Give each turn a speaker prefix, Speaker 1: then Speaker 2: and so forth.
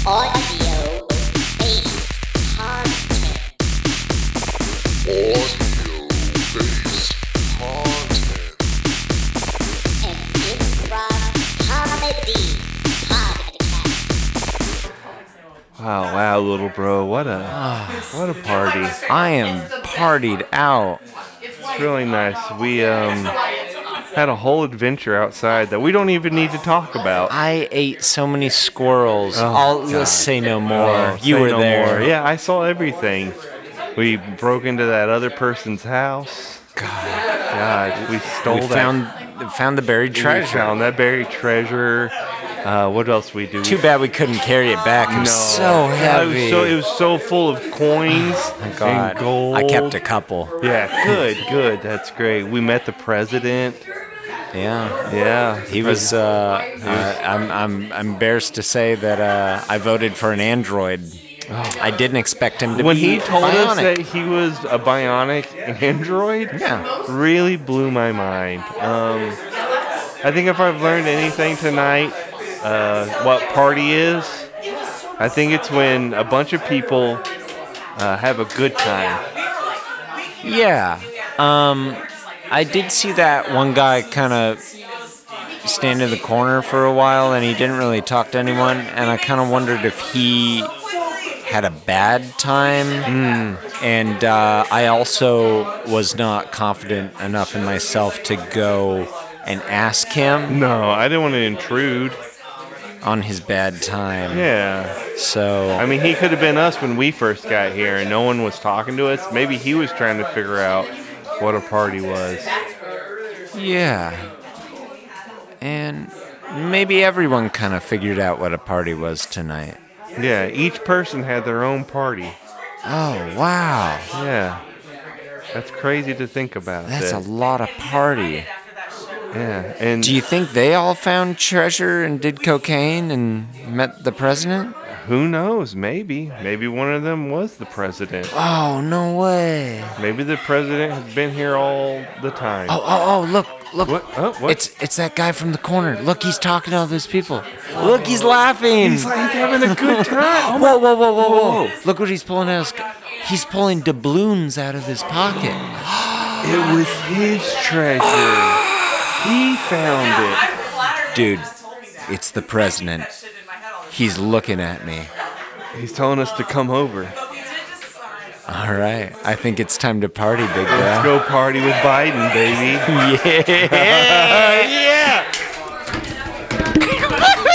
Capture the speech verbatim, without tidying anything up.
Speaker 1: Audio-based content.
Speaker 2: Audio-based content.
Speaker 1: An improv comedy podcast.
Speaker 3: Wow, wow, little bro, what a what a party!
Speaker 4: I am partied out.
Speaker 3: It's really nice. We um had a whole adventure outside that we don't even need to talk about.
Speaker 4: I ate so many squirrels.
Speaker 3: Oh,
Speaker 4: I'll
Speaker 3: God.
Speaker 4: let's say no more.
Speaker 3: Oh,
Speaker 4: you
Speaker 3: say
Speaker 4: were
Speaker 3: no
Speaker 4: there.
Speaker 3: more. Yeah, I saw everything. We broke into that other person's house. God, we stole
Speaker 4: We
Speaker 3: that.
Speaker 4: found found the buried
Speaker 3: we
Speaker 4: treasure.
Speaker 3: found that buried treasure. Uh, what else we do?
Speaker 4: Too bad we couldn't carry it back. It was
Speaker 3: No.
Speaker 4: so
Speaker 3: God,
Speaker 4: heavy.
Speaker 3: It was so, it was so full of coins
Speaker 4: My God.
Speaker 3: and gold.
Speaker 4: I kept a couple.
Speaker 3: Yeah, good, good. That's great. We met the president.
Speaker 4: Yeah.
Speaker 3: Yeah.
Speaker 4: He was. Uh, uh, I'm. I'm. I'm embarrassed to say that uh, I voted for an android. I didn't expect him to
Speaker 3: When
Speaker 4: be
Speaker 3: he told us
Speaker 4: bionic.
Speaker 3: that he was a bionic android,
Speaker 4: Yeah.
Speaker 3: really blew my mind. Um, I think if I've learned anything tonight, uh, what party is, I think it's when a bunch of people uh, have a good time.
Speaker 4: Yeah. Um, I did see that one guy kind of stand in the corner for a while, and he didn't really talk to anyone. And I kind of wondered if he had a bad time. And uh, I also was not confident enough in myself to go and ask him
Speaker 3: No, I didn't want to intrude.
Speaker 4: on his bad time.
Speaker 3: Yeah.
Speaker 4: So
Speaker 3: I mean, he could have been us when we first got here and no one was talking to us. Maybe he was trying to figure out what a party was.
Speaker 4: yeah. And maybe everyone kind of figured out what a party was tonight.
Speaker 3: Yeah, each person had their own party.
Speaker 4: Oh, wow.
Speaker 3: Yeah. That's crazy to think about.
Speaker 4: That's a
Speaker 3: that.
Speaker 4: lot of party.
Speaker 3: Yeah, and
Speaker 4: Do you think they all found treasure and did cocaine and met the president?
Speaker 3: who knows? Maybe. Maybe one of them was the president.
Speaker 4: Oh, no way.
Speaker 3: Maybe the president has been here all the time.
Speaker 4: Oh, oh, oh, look, look.
Speaker 3: What? Oh, what?
Speaker 4: It's it's that guy from the corner. Look, he's talking to all those people. Look, he's laughing.
Speaker 3: He's like he's having a good time.
Speaker 4: Whoa, whoa, whoa, whoa, whoa. Look what he's pulling out. Of his, he's pulling doubloons out of his pocket.
Speaker 3: It was his treasure. He found it.
Speaker 4: Dude, it's the president. He's looking at me.
Speaker 3: He's telling us to come over.
Speaker 4: All right. I think it's time to party, big
Speaker 3: Let's
Speaker 4: guy.
Speaker 3: go party with Biden, baby.
Speaker 4: Yeah.
Speaker 3: yeah.